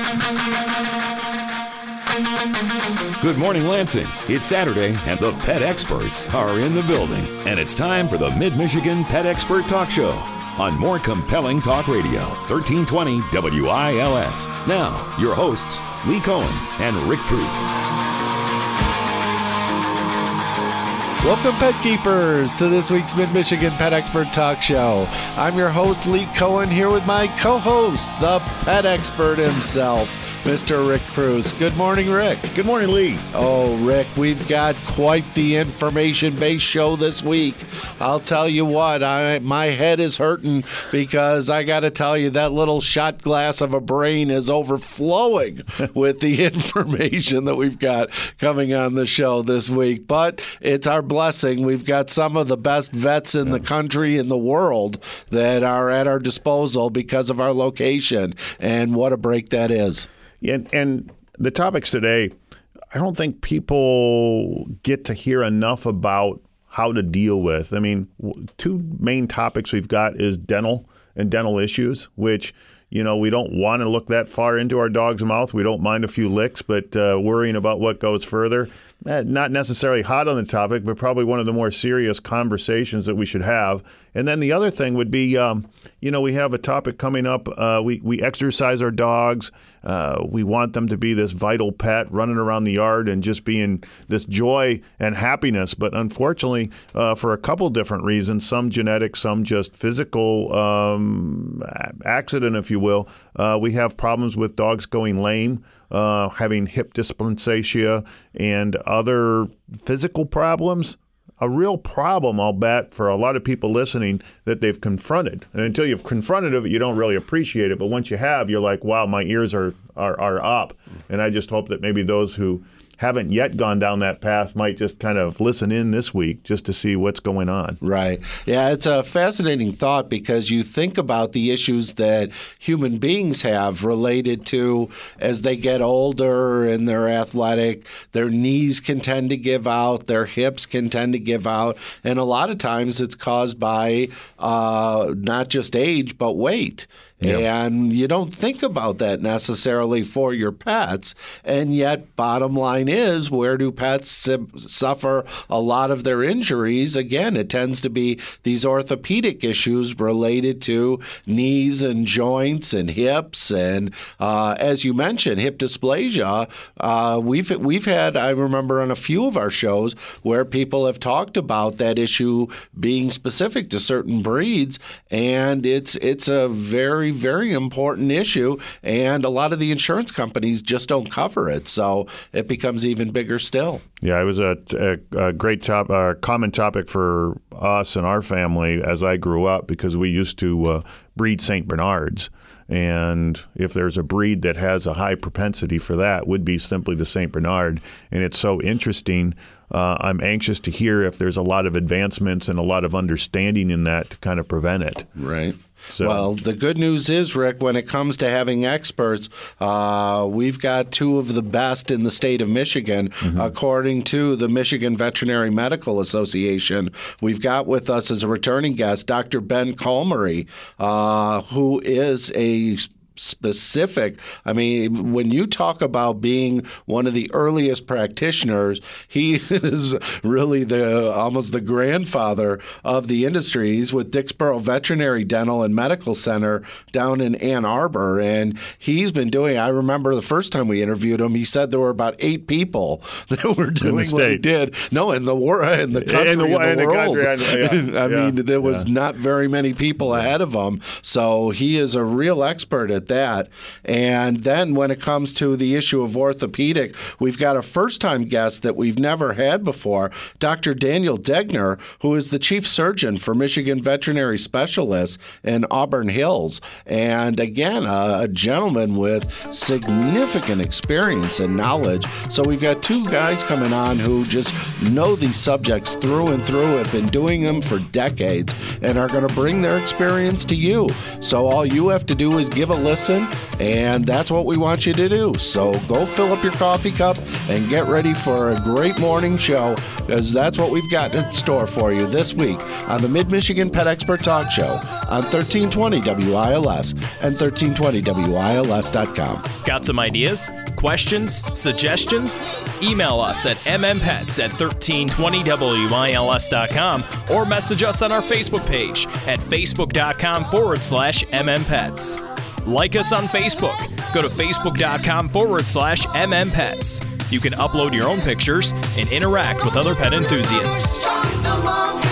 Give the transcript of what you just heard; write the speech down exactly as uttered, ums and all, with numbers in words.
Good morning, Lansing. It's Saturday, and the pet experts are in the building. And it's time for the Mid-Michigan Pet Expert Talk Show on More Compelling Talk Radio, thirteen twenty W I L S. Now, your hosts, Lee Cohen and Rick Pruse. Welcome, pet keepers, to this week's Mid-Michigan Pet Expert Talk Show. I'm your host, Lee Cohen, here with my co-host, the pet expert himself, Mister Rick Pruse. Good morning, Rick. Good morning, Lee. Oh, Rick, we've got quite the information-based show this week. I'll tell you what, I my head is hurting because I got to tell you that little shot glass of a brain is overflowing with the information that we've got coming on the show this week. But it's our blessing. We've got some of the best vets in the country, in the world, that are at our disposal because of our location. And what a break that is. And, and the topics today, I don't think people get to hear enough about how to deal with. I mean, two main topics we've got is dental and dental issues, which, you know, we don't want to look that far into our dog's mouth. We don't mind a few licks, but uh, worrying about what goes further, eh, not necessarily hot on the topic, but probably one of the more serious conversations that we should have. And then the other thing would be, um, you know, we have a topic coming up. Uh, we, we exercise our dogs. Uh, we want them to be this vital pet running around the yard and just being this joy and happiness. But unfortunately, uh, for a couple different reasons, some genetic, some just physical um, accident, if you will, uh, we have problems with dogs going lame, uh, having hip dysplasia, and other physical problems. A real problem, I'll bet, for a lot of people listening that they've confronted. And until you've confronted it, you don't really appreciate it. But once you have, you're like, wow, my ears are, are, are up. And I just hope that maybe those who haven't yet gone down that path might just kind of listen in this week just to see what's going on. Right. Yeah, it's a fascinating thought because you think about the issues that human beings have related to as they get older and they're athletic, their knees can tend to give out, their hips can tend to give out, and a lot of times it's caused by uh, not just age, but weight. Yeah. And you don't think about that necessarily for your pets. And yet, bottom line is, where do pets suffer a lot of their injuries? Again, it tends to be these orthopedic issues related to knees and joints and hips. And uh, as you mentioned, hip dysplasia. Uh, we've we've had, I remember on a few of our shows where people have talked about that issue being specific to certain breeds. And it's it's a very very important issue, and a lot of the insurance companies just don't cover it, so it becomes even bigger still. Yeah, it was a, a, a great top, uh, common topic for us and our family as I grew up because we used to uh, breed Saint Bernards. And if there's a breed that has a high propensity for that, would be simply the Saint Bernard. And it's so interesting. Uh, I'm anxious to hear if there's a lot of advancements and a lot of understanding in that to kind of prevent it. Right. So. Well, the good news is, Rick, when it comes to having experts, uh, we've got two of the best in the state of Michigan, mm-hmm. according to the Michigan Veterinary Medical Association. We've got with us as a returning guest Doctor Ben Colmery, uh, who is a specific. I mean, when you talk about being one of the earliest practitioners, he is really the almost the grandfather of the industries with Dicksboro Veterinary Dental and Medical Center down in Ann Arbor. And he's been doing, I remember the first time we interviewed him, he said there were about eight people that were doing what he did. No, in the world, in the country, in the, in the, in the world. Country, yeah, I yeah, mean, there was yeah. not very many people ahead of him. So he is a real expert at that. And then when it comes to the issue of orthopedic, we've got a first-time guest that we've never had before, Doctor Daniel Degner, who is the chief surgeon for Michigan Veterinary Specialists in Auburn Hills. And again, a, a gentleman with significant experience and knowledge. So we've got two guys coming on who just know these subjects through and through, have been doing them for decades, and are going to bring their experience to you. So all you have to do is give a listen listen, and that's what we want you to do. So go fill up your coffee cup and get ready for a great morning show, because that's what we've got in store for you this week on the Mid-Michigan Pet Expert Talk Show on thirteen twenty W I L S and thirteen twenty W I L S dot com. Got some ideas, questions, suggestions? Email us at m m pets at thirteen twenty W I L S dot com or message us on our Facebook page at facebook.com forward slash mmpets. Like us on Facebook. Go to facebook.com forward slash mmpets. You can upload your own pictures and interact with other pet enthusiasts.